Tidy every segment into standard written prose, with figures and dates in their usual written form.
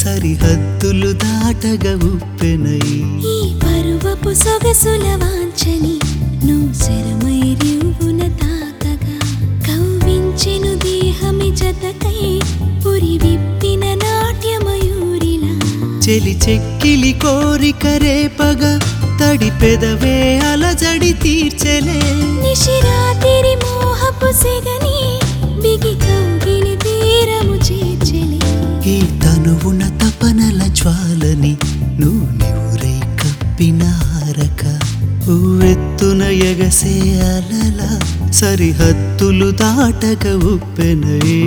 సరిహద్దులు దాటగా ఉప్పెనై ఈ పరువపు సొగసుల వాంఛని నువ్వు శరమై రివ్వున తాకగా కవ్వించెను దేహమి జతకై పురి విప్పిన నాట్యమయూరిలా చెలి చెక్కిలి కోరిక రేపగా తడి పెదవే అలజడి తీర్చెలే నిశిరాతిరి మోహపు సెగని బిగి కౌగిలి తీరము చేర్చెలే ఈ తనువున తపనల జ్వాలని నువ్వు నివురై కప్పిన హారక ఉవ్వెత్తున ఎగసే అలల సరిహద్దులు దాటక ఉప్పెనై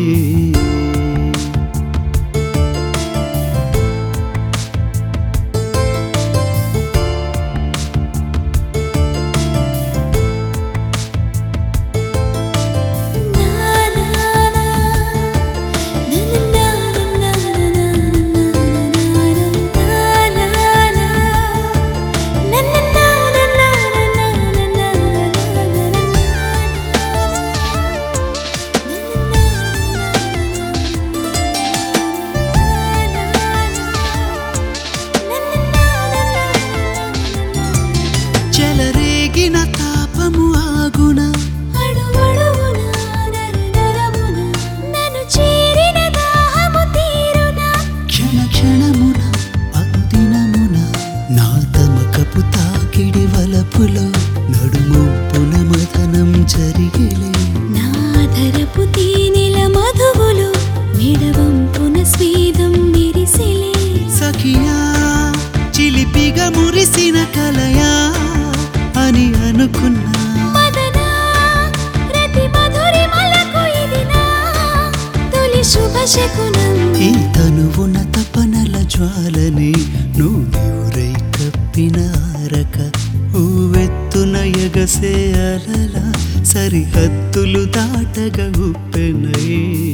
చెలరేగిన తాపము ఆగున అడువడువున నరనరమున నన్ను చేరిన దాహము తీరున క్షణ క్షణమున అనుదినమున నా తమకపు తాకిడి వలపులో నడుమొప్పున మథనం జరిగిలే నాధరపు తేనెల మధువులు మెడవంపున స్వేదం మెరిసెలే సఖియా చిలిపిగా మురిసిన కలయా అని అనుకున్నా మదనా రతి మధురిమలకు ఇది నా తొలి శుభ శకునం ఈ తనువున తపనల జ్వాలని నువ్వు నివురై కప్పిన హారక ఉవ్వెత్తున ఎగసే అలల సరిహద్దులు దాటగా ఉప్పెనై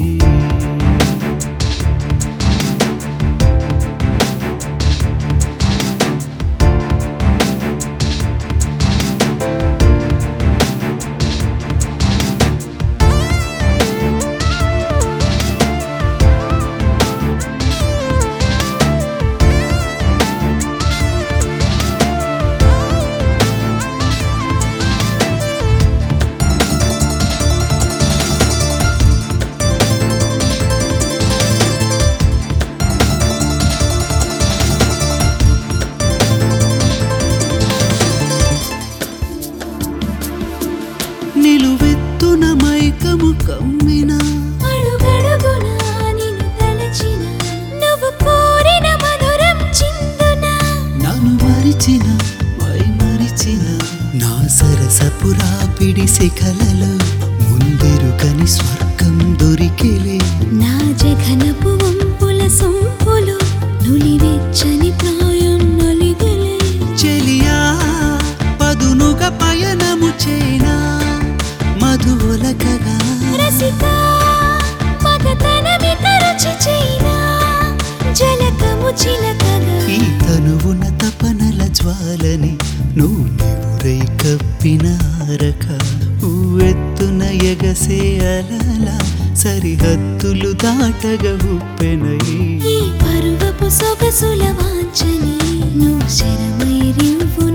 నిలువెత్తున మైకము కమ్మిన అడుగడుగున నిన్ను తలచిన నువ్వు కోరిన మధురం చిందున నన్ను మరిచిన మరిచిన నా సరసపురాపిడి శిఖలలో ముందెరుకని స్వర్గం దొరికిలే నా జఘనపు వంపుల సొంపులు నులివెచ్చని ప్రాయం నలిగలే చెలియా పదునుగా పయనము చేనా మధువులకగా రసిక మగతనమి తరచి చైనా జలకము చిలకగా ఈ తనువున తపనల జ్వాలని నువ్వు నివురై కప్పిన హారక ఉవ్వెత్తున ఎగసే అలల సరిహద్దులు దాటగా ఉప్పెనై ఈ పరువపు సొగసుల వాంఛని నువ్వు శరమై రివ్వున